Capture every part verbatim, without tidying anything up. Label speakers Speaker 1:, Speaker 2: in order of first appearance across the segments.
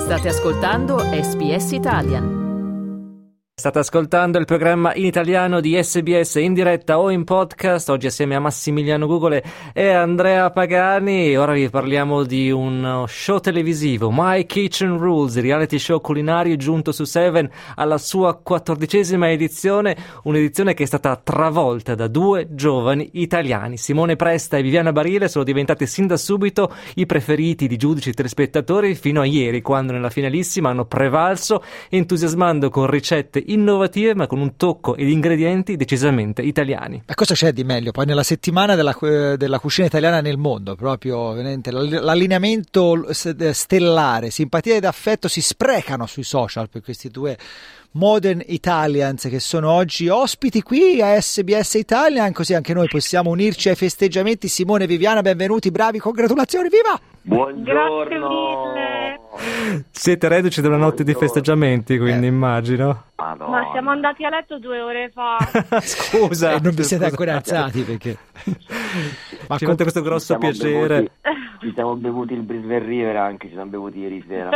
Speaker 1: State ascoltando S B S Italian.
Speaker 2: State ascoltando il programma in italiano di S B S in diretta o in podcast, oggi assieme a Massimiliano Gugole e Andrea Pagani. Ora vi parliamo di un show televisivo, My Kitchen Rules, il reality show culinario giunto su Seven alla sua quattordicesima edizione, un'edizione che è stata travolta da due giovani italiani. Simone Presta e Viviana Barile sono diventati sin da subito i preferiti di giudici e telespettatori fino a ieri, quando nella finalissima hanno prevalso, entusiasmando con ricette innovative ma con un tocco ed ingredienti decisamente italiani.
Speaker 3: Ma cosa c'è di meglio poi nella settimana della, della cucina italiana nel mondo? Proprio l'allineamento stellare, simpatia ed affetto si sprecano sui social per questi due Modern Italians che sono oggi ospiti qui a S B S Italian, così anche noi possiamo unirci ai festeggiamenti. Simone e Viviana, benvenuti, bravi, congratulazioni, viva!
Speaker 4: Buongiorno!
Speaker 2: Siete reduci da una notte di festeggiamenti, quindi eh. immagino.
Speaker 4: Madonna. Ma siamo andati a letto due ore fa.
Speaker 2: Scusa,
Speaker 3: eh, non vi siete
Speaker 2: scusa.
Speaker 3: ancora alzati perché
Speaker 2: ma ci fate questo grosso piacere.
Speaker 4: Bevuti, ci siamo bevuti il Brisbane River, anche ci siamo bevuti ieri sera.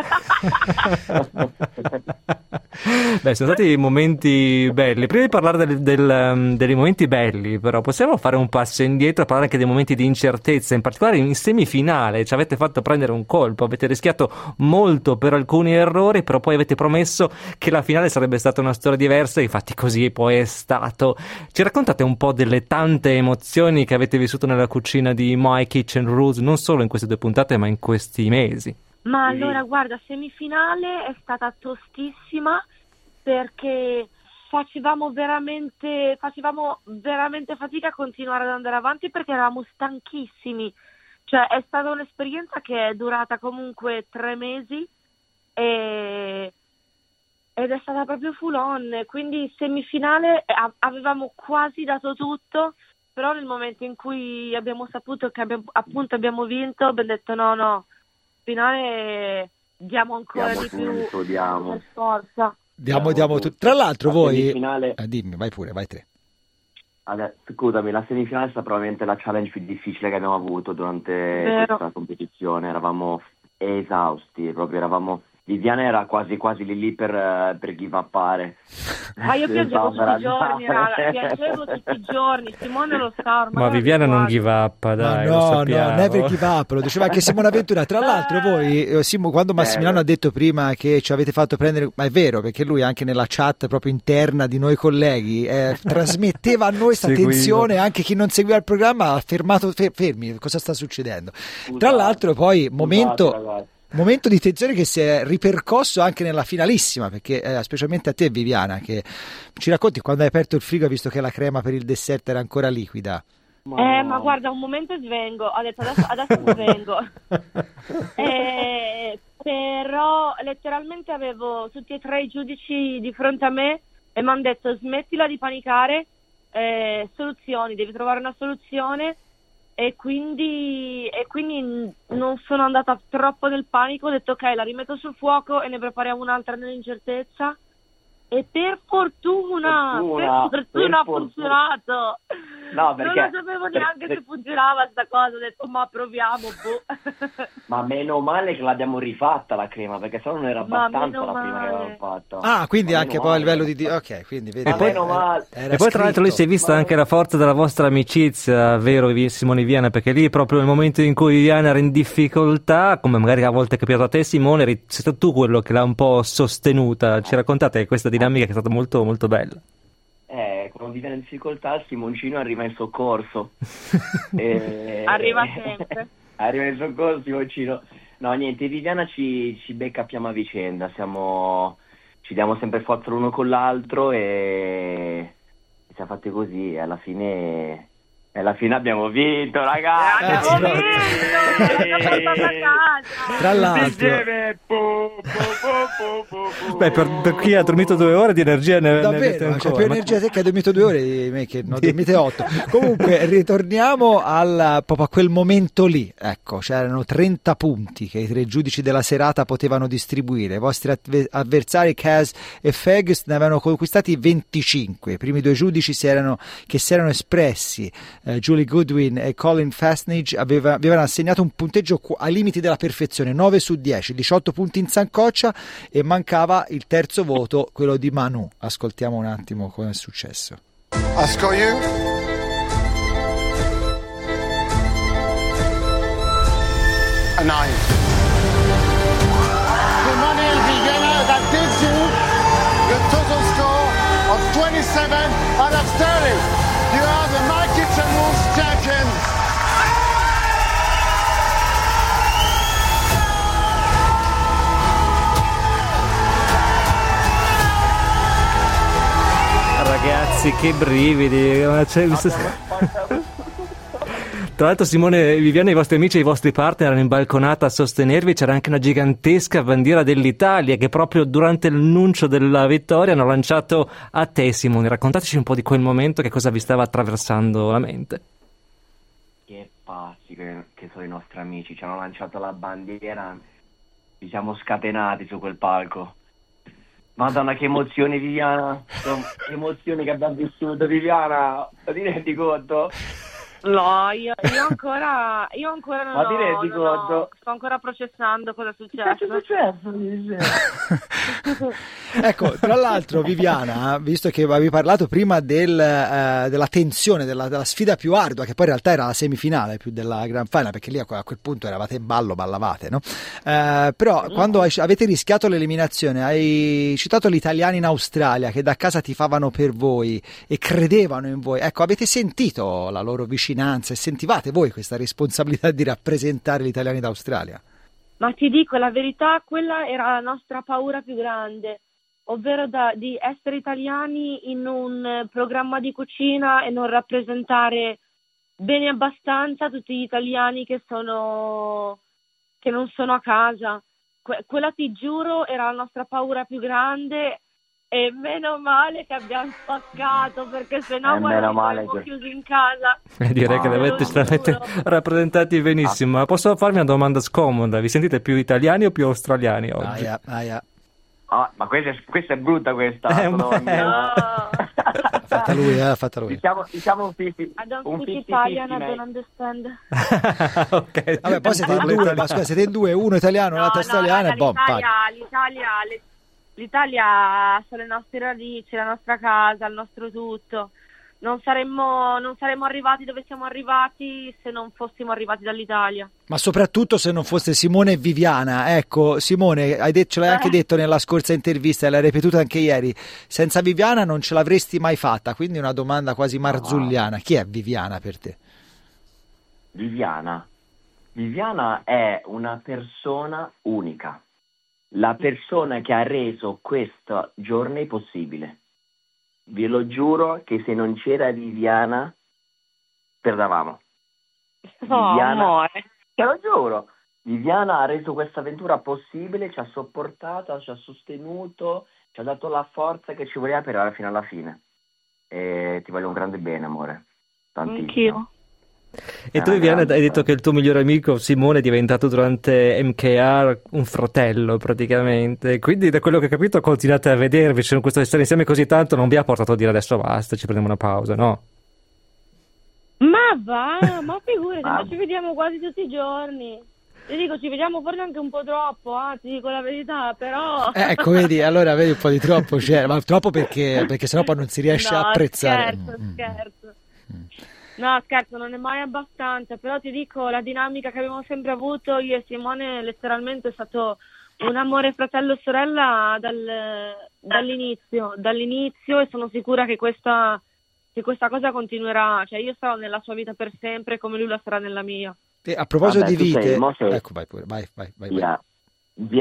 Speaker 2: Beh, sono stati momenti belli. Prima di parlare del, del, um, dei momenti belli, però possiamo fare un passo indietro e parlare anche dei momenti di incertezza, in particolare in semifinale. Ci avete fatto prendere un colpo, avete rischiato molto per alcuni errori, però poi avete promesso che la finale sarebbe stata una storia diversa e infatti così poi è stato. Ci raccontate un po' delle tante emozioni che avete vissuto nella cucina di My Kitchen Rules, non solo in queste due puntate ma in questi mesi?
Speaker 4: Ma allora guarda, semifinale è stata tostissima perché facevamo veramente facevamo veramente fatica a continuare ad andare avanti perché eravamo stanchissimi. Cioè è stata un'esperienza che è durata comunque tre mesi e ed è stata proprio full on, quindi semifinale avevamo quasi dato tutto, però nel momento in cui abbiamo saputo che abbiamo, appunto abbiamo vinto, abbiamo detto no no, finale diamo ancora diamo di più,
Speaker 3: tutto,
Speaker 4: diamo. Per forza.
Speaker 3: Diamo, diamo tu- Tra l'altro la voi...
Speaker 4: Semifinale...
Speaker 3: Eh, dimmi, vai pure, vai te.
Speaker 4: Allora, scusami, la semifinale è stata probabilmente la challenge più difficile che abbiamo avuto durante Vero. questa competizione, eravamo esausti, proprio eravamo... Viviana era quasi quasi lì lì per, per give upare.
Speaker 5: Ma io piangevo tutti i giorni, raga, piangevo tutti i giorni, Simone lo sa ormai.
Speaker 2: Ma Viviana non give up, dai,
Speaker 3: no,
Speaker 2: lo
Speaker 3: no,
Speaker 2: sappiamo.
Speaker 3: no, never give up, lo diceva anche Simone Ventura. Tra l'altro voi, Simo, quando Massimiliano ha detto prima che ci avete fatto prendere, ma è vero, perché lui anche nella chat proprio interna di noi colleghi eh, trasmetteva a noi questa tensione, anche chi non seguiva il programma ha fermato, fermi, cosa sta succedendo? Scusate, Tra l'altro poi momento... Scusate, Momento di tensione che si è ripercosso anche nella finalissima, perché eh, specialmente a te Viviana, che ci racconti quando hai aperto il frigo, visto che la crema per il dessert era ancora liquida.
Speaker 5: Eh, ma guarda, un momento svengo, ho detto adesso, adesso svengo. eh, però letteralmente avevo tutti e tre i giudici di fronte a me e mi hanno detto smettila di panicare, eh, soluzioni, devi trovare una soluzione. E quindi, e quindi non sono andata troppo nel panico, ho detto ok, la rimetto sul fuoco e ne prepariamo un'altra nell'incertezza e per fortuna, fortuna per fortuna ha funzionato. No, perché non lo sapevo neanche per, se funzionava sta cosa, ho detto ma proviamo, boh.
Speaker 4: Ma meno male che l'abbiamo rifatta la crema, perché sennò non era abbastanza la prima che avevamo fatto.
Speaker 3: Ah, quindi
Speaker 4: ma
Speaker 3: anche poi a livello di... Ok, quindi vedi.
Speaker 2: E poi,
Speaker 3: era,
Speaker 2: era e poi tra l'altro lì si è vista ma... anche la forza della vostra amicizia, vero Simone Viviana, perché lì proprio nel momento in cui Viviana era in difficoltà, come magari a volte è capitato a te Simone, eri sei stato tu quello che l'ha un po' sostenuta. Ci raccontate questa dinamica che è stata molto molto bella.
Speaker 4: Eh, quando viene in difficoltà Simoncino arriva in soccorso. e...
Speaker 5: Arriva sempre.
Speaker 4: Arriva in soccorso Simoncino. No, niente, Viviana ci, ci beccappiamo a vicenda, siamo, ci diamo sempre forza l'uno con l'altro e siamo fatti così e alla fine... E alla fine abbiamo vinto, ragazzi!
Speaker 5: Eh, abbiamo vinto! Abbiamo portato a casa!
Speaker 3: Tra l'altro,
Speaker 4: po, po, po,
Speaker 2: Beh, per, per chi ha dormito due ore di energia ne, ne avete
Speaker 3: Davvero,
Speaker 2: ancora.
Speaker 3: c'è più
Speaker 2: Ma-
Speaker 3: energia te che hai dormito due ore di me che ne ho dormite otto. Comunque ritorniamo al, proprio a quel momento lì. Ecco, c'erano trenta punti che i tre giudici della serata potevano distribuire. I vostri avve- avversari Kaz e Fegs ne avevano conquistati venticinque. I primi due giudici si erano, che si erano espressi, eh, Julie Goodwin e Colin Fastnage, aveva, avevano assegnato un punteggio qu- ai limiti della perfezione, nove su dieci, diciotto punti in sancoccia, e mancava il terzo voto, quello di Manu. Ascoltiamo un attimo cosa è successo.
Speaker 6: I score you. A nine. Emmanuel Viviana, that gives you the total score of twenty-seven out of thirty. You are the Mighty Channels champions.
Speaker 2: Ragazzi, che brividi! Ma c'è- Tra l'altro, Simone e Viviana, i vostri amici e i vostri partner erano in balconata a sostenervi. C'era anche una gigantesca bandiera dell'Italia che proprio durante l'annuncio della vittoria hanno lanciato a te, Simone. Raccontateci un po' di quel momento, che cosa vi stava attraversando la mente.
Speaker 7: Che pazzi che, che sono i nostri amici, ci hanno lanciato la bandiera, ci siamo scatenati su quel palco. Madonna, che emozioni, Viviana, che emozioni che abbiamo vissuto, Viviana, ti rendi conto?
Speaker 5: No, io, io ancora io ancora non
Speaker 7: Ma ti
Speaker 5: ho,
Speaker 7: rendi
Speaker 5: non ho-
Speaker 7: conto?
Speaker 5: sto ancora processando cosa è
Speaker 7: Che cazzo è
Speaker 5: successo.
Speaker 7: successo?
Speaker 3: Ecco, tra l'altro, Viviana, visto che avevi parlato prima del, eh, della tensione, della, della sfida più ardua, che poi in realtà era la semifinale più della Grand Final, perché lì a quel, a quel punto eravate in ballo, ballavate, no? Eh, però quando hai- avete rischiato l'eliminazione, hai citato gli italiani in Australia che da casa tifavano per voi e credevano in voi. Ecco, avete sentito la loro vicinanza e sentivate voi questa responsabilità di rappresentare gli italiani d'Australia?
Speaker 5: Ma ti dico la verità, quella era la nostra paura più grande, ovvero da- di essere italiani in un eh, programma di cucina e non rappresentare bene abbastanza tutti gli italiani che sono che non sono a casa. Que- quella, ti giuro, era la nostra paura più grande, e meno male che abbiamo spaccato, perché sennò
Speaker 7: Eh,
Speaker 5: guarda,
Speaker 7: meno
Speaker 5: ci
Speaker 7: male
Speaker 5: saremmo
Speaker 7: che-
Speaker 5: chiusi in casa.
Speaker 2: Eh, direi
Speaker 7: Ah,
Speaker 2: che
Speaker 7: te lo
Speaker 2: l'avete estremamente
Speaker 5: giuro.
Speaker 2: rappresentati benissimo. Ma posso farvi una domanda scomoda? Vi sentite più italiani o più australiani oggi?
Speaker 3: Aia, aia.
Speaker 7: Ah, ma questa è, questa è brutta questa,
Speaker 2: Eh,
Speaker 7: madonna
Speaker 2: ma-
Speaker 7: mia.
Speaker 5: No.
Speaker 3: L'ha fatta lui, eh, l'ha fatta lui.
Speaker 7: Diciamo, diciamo un fifty,
Speaker 5: I don't
Speaker 7: un
Speaker 5: speak
Speaker 7: fifty
Speaker 5: Italian, I
Speaker 7: fifty,
Speaker 5: don't
Speaker 7: mate.
Speaker 5: understand.
Speaker 2: Ok.
Speaker 3: Vabbè, poi siete in
Speaker 2: Parlo
Speaker 3: due,
Speaker 2: italiano.
Speaker 3: ma scusa, siete in due, uno italiano,
Speaker 5: No,
Speaker 3: l'altro
Speaker 5: no,
Speaker 3: australiano,
Speaker 5: raga,
Speaker 3: e boh, pari.
Speaker 5: l'Italia, l'Italia, le- l'Italia sono le nostre radici, la nostra casa, il nostro tutto. Non saremmo, non saremmo arrivati dove siamo arrivati se non fossimo arrivati dall'Italia.
Speaker 3: Ma soprattutto se non fosse Simone e Viviana. Ecco, Simone, hai det- ce l'hai anche
Speaker 5: Eh.
Speaker 3: detto nella scorsa intervista, e l'hai ripetuta anche ieri, senza Viviana non ce l'avresti mai fatta, quindi una domanda quasi marzulliana. Chi è Viviana per te?
Speaker 7: Viviana. Viviana è una persona unica, la persona che ha reso questo giorno possibile. Vi lo giuro che se non c'era Viviana, perdavamo.
Speaker 5: No,
Speaker 7: Viviana-
Speaker 5: amore.
Speaker 7: Te lo giuro, Viviana ha reso questa avventura possibile, ci ha sopportato, ci ha sostenuto, ci ha dato la forza che ci voleva per arrivare fino alla fine. E ti voglio un grande bene, amore. Tantissimo.
Speaker 5: Anch'io.
Speaker 2: E tu,
Speaker 7: Eh,
Speaker 2: Viviana,
Speaker 7: grande,
Speaker 2: hai detto che il tuo migliore amico Simone è diventato durante M K R un fratello praticamente, quindi da quello che ho capito continuate a vedervi, cioè, questo stare insieme così tanto non vi ha portato a dire adesso basta, ci prendiamo una pausa, no?
Speaker 5: Ma va, ma figurati,
Speaker 7: Ah.
Speaker 5: ma ci vediamo quasi tutti i giorni. Ti dico, ci vediamo forse anche un po' troppo, ah, ti dico la verità, però...
Speaker 3: Eh, ecco, vedi, allora vedi un po' di troppo, c'è, ma troppo perché, perché sennò poi non si riesce
Speaker 5: No,
Speaker 3: a apprezzare.
Speaker 5: scherzo,
Speaker 3: Mm, mm,
Speaker 5: scherzo. No, scherzo, non è mai abbastanza, però ti dico, la dinamica che abbiamo sempre avuto io e Simone letteralmente è stato un amore fratello e sorella dal- dall'inizio, dall'inizio, e sono sicura che questa, che questa cosa continuerà, cioè io sarò nella sua vita per sempre come lui la sarà nella mia.
Speaker 3: E a proposito
Speaker 7: Vabbè,
Speaker 3: di
Speaker 7: tu sei-
Speaker 3: vite,
Speaker 7: mo sei-
Speaker 3: ecco, vai pure, vai, vai, vai. vai.
Speaker 7: Via- via-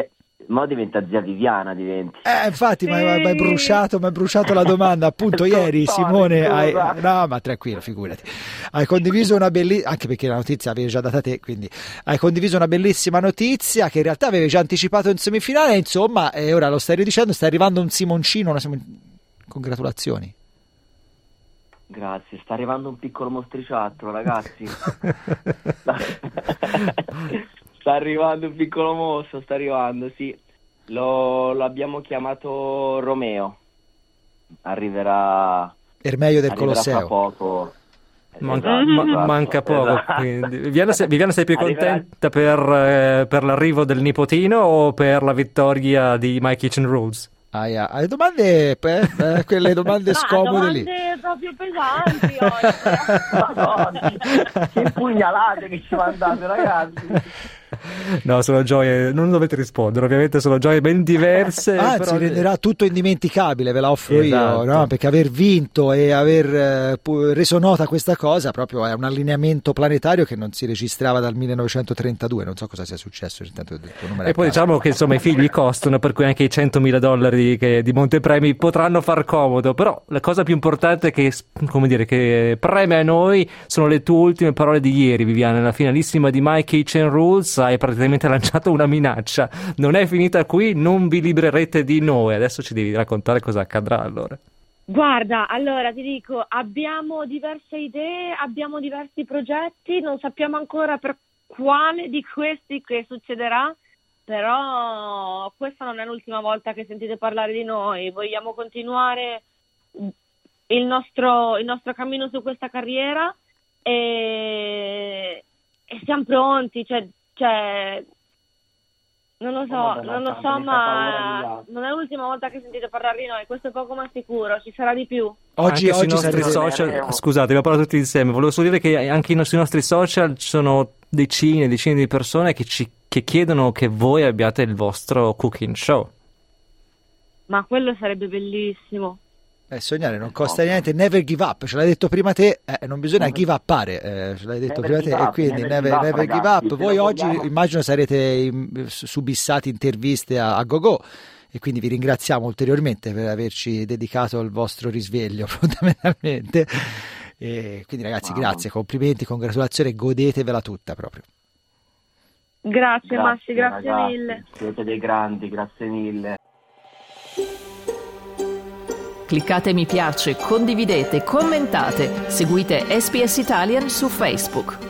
Speaker 7: mo diventa zia Viviana, diventi.
Speaker 3: Eh, infatti,
Speaker 5: Sì.
Speaker 3: mi hai bruciato, m'hai bruciato la domanda. Appunto, ieri Simone, hai... no, ma tranquillo, figurati. Hai condiviso una bellissima, anche perché la notizia avevi già data te, quindi hai condiviso una bellissima notizia che in realtà avevi già anticipato in semifinale. Insomma, e ora lo stai ridicendo, sta arrivando un Simoncino. Una Simon... Congratulazioni.
Speaker 7: Grazie, sta arrivando un piccolo mostriciattolo, ragazzi. sta... sta arrivando un piccolo mostro, sta arrivando, sì. Lo, lo abbiamo chiamato Romeo. Arriverà...
Speaker 3: Ermeio del
Speaker 7: arriverà
Speaker 3: Colosseo.
Speaker 7: fra poco.
Speaker 2: Man-
Speaker 7: Esatto,
Speaker 2: ma-
Speaker 7: esatto,
Speaker 2: manca poco.
Speaker 7: esatto.
Speaker 2: Quindi. Viviana, sei, Viviana, sei più
Speaker 7: Arriverà-
Speaker 2: contenta per, eh, per l'arrivo del nipotino o per la vittoria di My Kitchen Rules?
Speaker 3: Ah, yeah. Hai domande, eh, eh, quelle domande
Speaker 5: Ah,
Speaker 3: scomode lì.
Speaker 5: domande proprio pesanti oggi.
Speaker 7: Madonna, che pugnalate che ci mandate, ragazzi.
Speaker 2: No, sono gioie, non dovete rispondere, ovviamente sono gioie ben diverse.
Speaker 3: Anzi,
Speaker 2: però...
Speaker 3: renderà tutto indimenticabile, ve la offro
Speaker 2: Esatto.
Speaker 3: io, no? Perché aver vinto e aver eh, pu- reso nota questa cosa proprio è un allineamento planetario che non si registrava dal millenovecentotrentadue, non so cosa sia successo. Intanto ho detto, numero
Speaker 2: E poi
Speaker 3: a caso.
Speaker 2: diciamo che insomma i figli costano, per cui anche i centomila dollari che, di montepremi potranno far comodo, però la cosa più importante che, come dire, che preme a noi sono le tue ultime parole di ieri, Viviana, la finalissima di My Kitchen Rules. Hai praticamente lanciato una minaccia, non è finita qui, non vi libererete di noi. Adesso ci devi raccontare cosa accadrà allora.
Speaker 5: Guarda, allora ti dico, abbiamo diverse idee, abbiamo diversi progetti, non sappiamo ancora per quale di questi che succederà, però questa non è l'ultima volta che sentite parlare di noi, vogliamo continuare il nostro, il nostro cammino su questa carriera e, e siamo pronti, cioè, cioè non lo so,
Speaker 7: Oh, Madonna,
Speaker 5: non lo
Speaker 7: tanto,
Speaker 5: so,
Speaker 7: mi fai paura di
Speaker 5: ma
Speaker 7: là.
Speaker 5: non è l'ultima volta che sentite parlare di noi, questo è poco ma sicuro, ci sarà di più.
Speaker 3: Oggi,
Speaker 2: Anche sui
Speaker 3: oggi
Speaker 2: nostri
Speaker 3: sarete...
Speaker 2: social, scusate, abbiamo parlato tutti insieme, volevo solo dire che anche sui nostri social ci sono decine e decine di persone che ci che chiedono che voi abbiate il vostro cooking show.
Speaker 5: Ma quello sarebbe bellissimo.
Speaker 3: Eh, sognare non costa niente, never give up, ce l'hai detto prima te, eh, non bisogna
Speaker 7: Never-
Speaker 3: give upare, eh, ce l'hai detto
Speaker 7: Never
Speaker 3: prima te,
Speaker 7: give
Speaker 3: e
Speaker 7: up,
Speaker 3: quindi
Speaker 7: never
Speaker 3: never,
Speaker 7: give up,
Speaker 3: never give
Speaker 7: ragazzi,
Speaker 3: up.
Speaker 7: se
Speaker 3: Voi
Speaker 7: lo
Speaker 3: oggi
Speaker 7: vogliamo.
Speaker 3: immagino sarete in- subissati interviste a, a Go-Go e quindi vi ringraziamo ulteriormente per averci dedicato il vostro risveglio fondamentalmente. E quindi ragazzi,
Speaker 7: Wow.
Speaker 3: grazie, complimenti, congratulazioni, godetevela tutta proprio.
Speaker 5: Grazie, Massi, grazie
Speaker 7: ragazzi,
Speaker 5: mille.
Speaker 7: siete dei grandi, grazie mille.
Speaker 1: Cliccate mi piace, condividete, commentate, seguite S B S Italian su Facebook.